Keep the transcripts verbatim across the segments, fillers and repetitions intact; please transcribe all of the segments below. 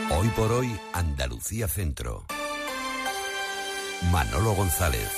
Hoy por hoy, Andalucía Centro. Manolo González.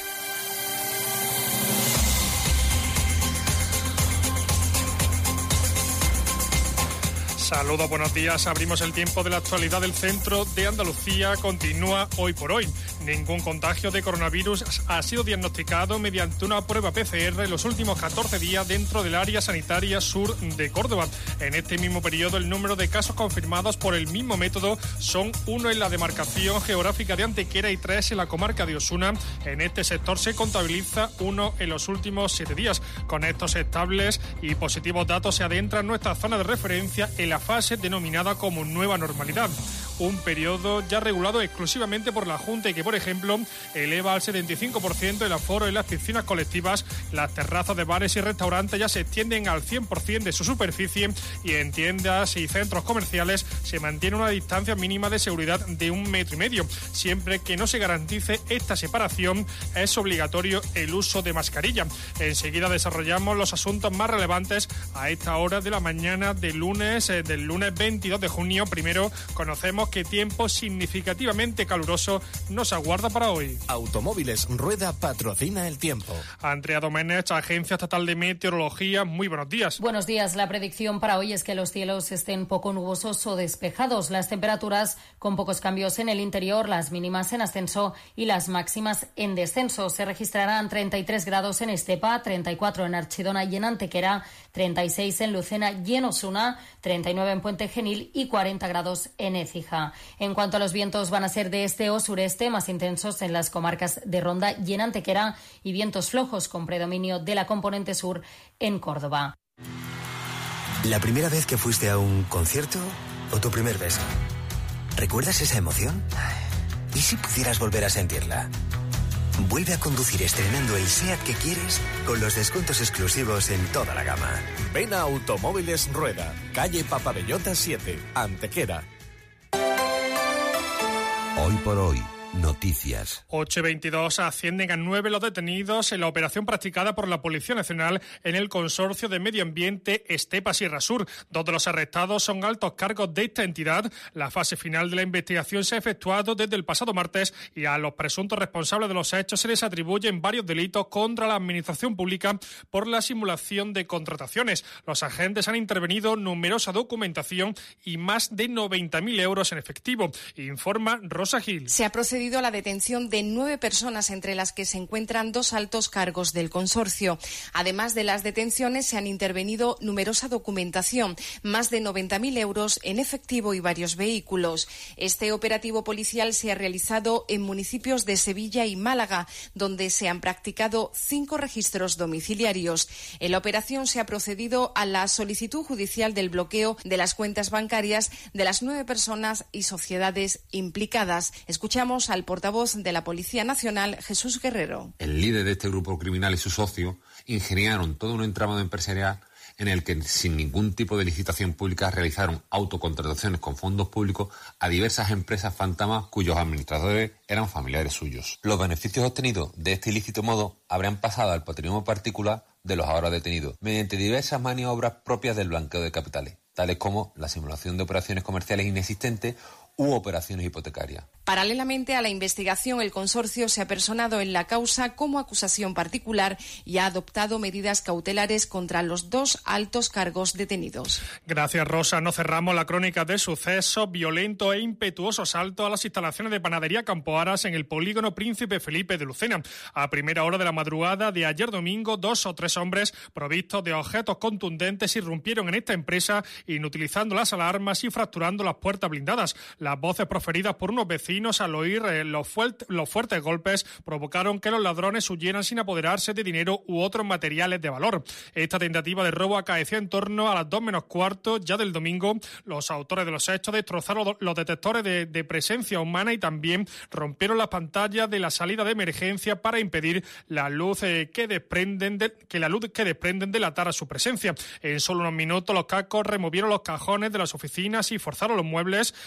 Saludos, buenos días. Abrimos el tiempo de la actualidad del centro de Andalucía. Continúa Hoy por Hoy. Ningún contagio de coronavirus ha sido diagnosticado mediante una prueba P C R en los últimos catorce días dentro del área sanitaria sur de Córdoba. En este mismo periodo, el número de casos confirmados por el mismo método son uno en la demarcación geográfica de Antequera y tres en la comarca de Osuna. En este sector se contabiliza uno en los últimos siete días. Con estos estables y positivos datos se adentra en nuestra zona de referencia en la fase denominada como nueva normalidad. Un periodo ya regulado exclusivamente por la Junta y que, por ejemplo, eleva al setenta y cinco por ciento el aforo en las piscinas colectivas. Las terrazas de bares y restaurantes ya se extienden al cien por ciento de su superficie y en tiendas y centros comerciales se mantiene una distancia mínima de seguridad de un metro y medio. Siempre que no se garantice esta separación, es obligatorio el uso de mascarilla. Enseguida desarrollamos los asuntos más relevantes a esta hora de la mañana del lunes, eh, del lunes veintidós de junio. Primero, conocemos qué tiempo significativamente caluroso nos aguarda para hoy. Automóviles Rueda patrocina el tiempo. Andrea Domenech, Agencia Estatal de Meteorología, muy buenos días. Buenos días. La predicción para hoy es que los cielos estén poco nubosos o despejados. Las temperaturas con pocos cambios en el interior, las mínimas en ascenso y las máximas en descenso. Se registrarán treinta y tres grados en Estepa, treinta y cuatro en Archidona y en Antequera, treinta y seis en Lucena y en Osuna, treinta y nueve en Puente Genil y cuarenta grados en Écija. En cuanto a los vientos, van a ser de este o sureste, más intensos en las comarcas de Ronda y en Antequera, y vientos flojos con predominio de la componente sur en Córdoba. ¿La primera vez que fuiste a un concierto o tu primer beso? ¿Recuerdas esa emoción? ¿Y si pudieras volver a sentirla? Vuelve a conducir estrenando el SEAT que quieres con los descuentos exclusivos en toda la gama. Ven a Automóviles Rueda, calle Papabellota siete, Antequera. Hoy por hoy, noticias. ocho y veintidós, ascienden a nueve los detenidos en la operación practicada por la Policía Nacional en el Consorcio de Medio Ambiente Estepa Sierra Sur. Dos de los arrestados son altos cargos de esta entidad. La fase final de la investigación se ha efectuado desde el pasado martes y a los presuntos responsables de los hechos se les atribuyen varios delitos contra la administración pública por la simulación de contrataciones. Los agentes han intervenido numerosa documentación y más de noventa mil euros en efectivo, informa Rosa Gil. Se ha procedido a la detención de nueve personas, entre las que se encuentran dos altos cargos del consorcio. Además de las detenciones, se han intervenido numerosa documentación, más de noventa mil euros en efectivo y varios vehículos. Este operativo policial se ha realizado en municipios de Sevilla y Málaga, donde se han practicado cinco registros domiciliarios. En la operación se ha procedido a la solicitud judicial del bloqueo de las cuentas bancarias de las nueve personas y sociedades implicadas. Escuchamos al portavoz de la Policía Nacional, Jesús Guerrero. El líder de este grupo criminal y su socio ingeniaron todo un entramado empresarial en el que, sin ningún tipo de licitación pública, realizaron autocontrataciones con fondos públicos a diversas empresas fantasmas cuyos administradores eran familiares suyos. Los beneficios obtenidos de este ilícito modo habrían pasado al patrimonio particular de los ahora detenidos, mediante diversas maniobras propias del blanqueo de capitales, tales como la simulación de operaciones comerciales inexistentes u operaciones hipotecarias. Paralelamente a la investigación, el consorcio se ha personado en la causa como acusación particular y ha adoptado medidas cautelares contra los dos altos cargos detenidos. Gracias, Rosa. No cerramos la crónica de sucesos. Violento e impetuoso asalto a las instalaciones de Panadería Campo Aras en el polígono Príncipe Felipe de Lucena. A primera hora de la madrugada de ayer domingo, dos o tres hombres provistos de objetos contundentes irrumpieron en esta empresa, inutilizando las alarmas y fracturando las puertas blindadas. Las voces proferidas por unos vecinos al oír eh, los, fuert- los fuertes golpes provocaron que los ladrones huyeran sin apoderarse de dinero u otros materiales de valor. Esta tentativa de robo acaeció en torno a las dos menos cuarto ya del domingo. Los autores de los hechos destrozaron los detectores de, de presencia humana y también rompieron las pantallas de la salida de emergencia para impedir la luz eh, que desprenden de, que la luz que desprenden delatar a su presencia. En solo unos minutos los cacos removieron los cajones de las oficinas y forzaron los muebles y las linternas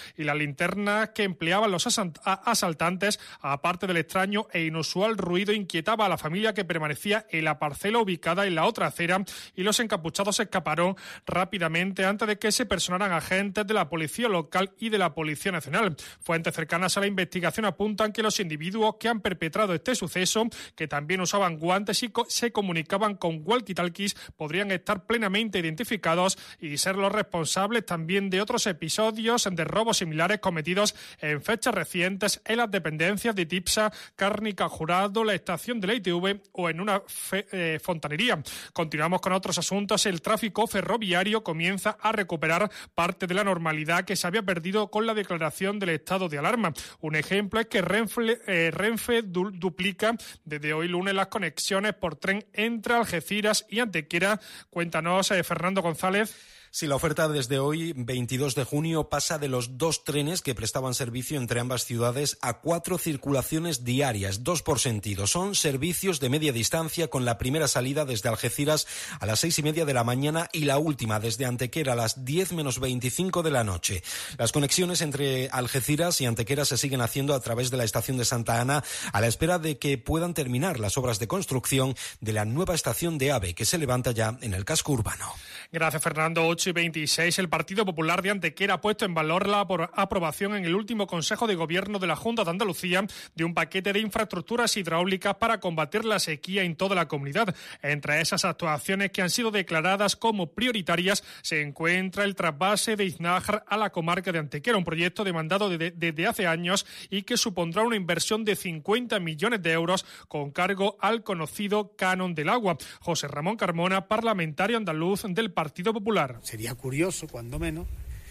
linternas que empleaban los asaltantes, aparte del extraño e inusual ruido, inquietaba a la familia que permanecía en la parcela ubicada en la otra acera, y los encapuchados escaparon rápidamente antes de que se personaran agentes de la policía local y de la Policía Nacional. Fuentes cercanas a la investigación apuntan que los individuos que han perpetrado este suceso, que también usaban guantes y co- se comunicaban con walkie-talkies, podrían estar plenamente identificados y ser los responsables también de otros episodios de robos similares cometidos en fechas recientes en las dependencias de Tipsa, Cárnica Jurado, la estación de la I T V o en una fe, eh, fontanería. Continuamos con otros asuntos. El tráfico ferroviario comienza a recuperar parte de la normalidad que se había perdido con la declaración del estado de alarma. Un ejemplo es que Renfe, eh, Renfe du, duplica desde hoy lunes las conexiones por tren entre Algeciras y Antequera. Cuéntanos, eh, Fernando González. Sí, la oferta desde hoy, veintidós de junio, pasa de los dos trenes que prestaban servicio entre ambas ciudades a cuatro circulaciones diarias, dos por sentido. Son servicios de media distancia, con la primera salida desde Algeciras a las seis y media de la mañana y la última desde Antequera a las diez menos veinticinco de la noche. Las conexiones entre Algeciras y Antequera se siguen haciendo a través de la estación de Santa Ana, a la espera de que puedan terminar las obras de construcción de la nueva estación de AVE que se levanta ya en el casco urbano. Gracias, Fernando. ocho y veintiséis. El Partido Popular de Antequera ha puesto en valor la aprobación en el último Consejo de Gobierno de la Junta de Andalucía de un paquete de infraestructuras hidráulicas para combatir la sequía en toda la comunidad. Entre esas actuaciones que han sido declaradas como prioritarias se encuentra el trasvase de Iznájar a la comarca de Antequera, un proyecto demandado desde de, de hace años y que supondrá una inversión de cincuenta millones de euros con cargo al conocido canon del agua. José Ramón Carmona, parlamentario andaluz del Partido Popular. Sería curioso, cuando menos,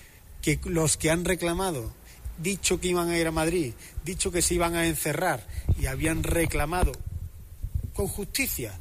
que los que han reclamado, dicho que iban a ir a Madrid, dicho que se iban a encerrar y habían reclamado con justicia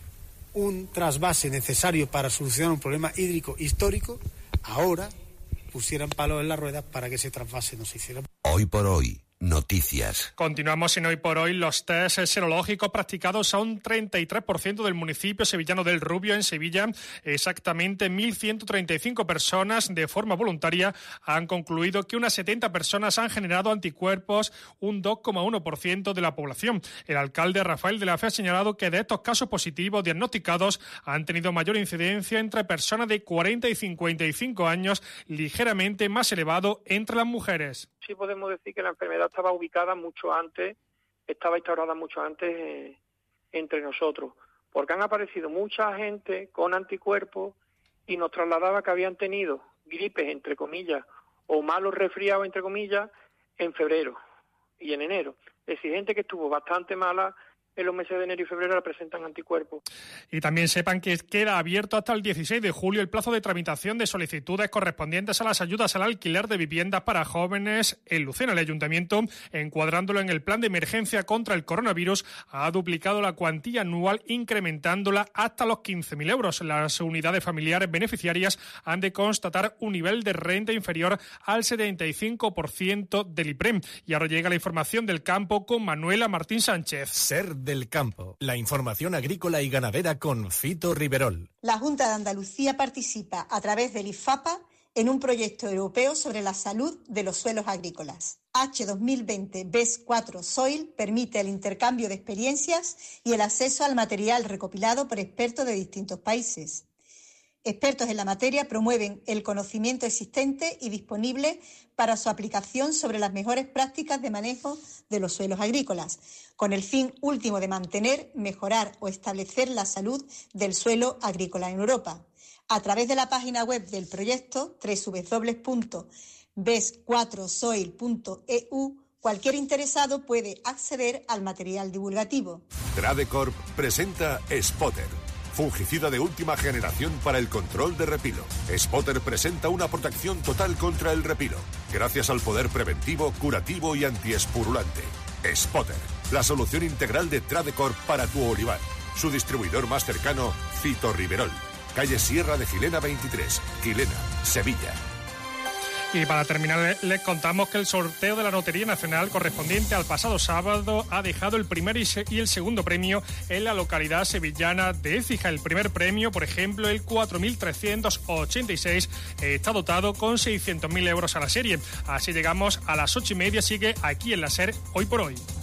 un trasvase necesario para solucionar un problema hídrico histórico, ahora pusieran palos en las ruedas para que ese trasvase no se hiciera. Hoy por hoy. Noticias. Continuamos en Hoy por Hoy. Los test serológicos practicados a un treinta y tres por ciento del municipio sevillano del Rubio, en Sevilla. Exactamente mil ciento treinta y cinco personas de forma voluntaria han concluido que unas setenta personas han generado anticuerpos, un dos coma uno por ciento de la población. El alcalde Rafael de la Fe ha señalado que de estos casos positivos diagnosticados han tenido mayor incidencia entre personas de cuarenta y cincuenta y cinco años, ligeramente más elevado entre las mujeres. Sí podemos decir que la enfermedad estaba ubicada mucho antes, estaba instaurada mucho antes eh, entre nosotros, porque han aparecido mucha gente con anticuerpos y nos trasladaba que habían tenido gripes, entre comillas, o malos resfriados, entre comillas, en febrero y en enero. Es decir, gente que estuvo bastante mala en los meses de enero y febrero, presentan anticuerpos. Y también sepan que queda abierto hasta el dieciséis de julio el plazo de tramitación de solicitudes correspondientes a las ayudas al alquiler de viviendas para jóvenes en Lucena. El ayuntamiento, encuadrándolo en el plan de emergencia contra el coronavirus, ha duplicado la cuantía anual, incrementándola hasta los quince mil euros. Las unidades familiares beneficiarias han de constatar un nivel de renta inferior al setenta y cinco por ciento del IPREM. Y ahora llega la información del campo con Manuela Martín Sánchez. Ser del campo. La información agrícola y ganadera con Fito Riverol. La Junta de Andalucía participa a través del IFAPA en un proyecto europeo sobre la salud de los suelos agrícolas. H dos mil veinte B E S cuatro Soil permite el intercambio de experiencias y el acceso al material recopilado por expertos de distintos países. Expertos en la materia promueven el conocimiento existente y disponible para su aplicación sobre las mejores prácticas de manejo de los suelos agrícolas, con el fin último de mantener, mejorar o establecer la salud del suelo agrícola en Europa. A través de la página web del proyecto doble u doble u doble u punto b e s cuatro soil punto e u, cualquier interesado puede acceder al material divulgativo. Tradecorp presenta Spotter, fungicida de última generación para el control de repilo. Spotter presenta una protección total contra el repilo, gracias al poder preventivo, curativo y antiespurulante. Spotter, la solución integral de Tradecorp para tu olivar. Su distribuidor más cercano, Fito Riverol. Calle Sierra de Gilena veintitrés, Gilena, Sevilla. Y para terminar, les contamos que el sorteo de la Lotería Nacional correspondiente al pasado sábado ha dejado el primer y el segundo premio en la localidad sevillana de Écija. El primer premio, por ejemplo, el cuatro mil trescientos ochenta y seis, está dotado con seiscientos mil euros a la serie. Así llegamos a las ocho y media. Sigue aquí en la SER Hoy por Hoy.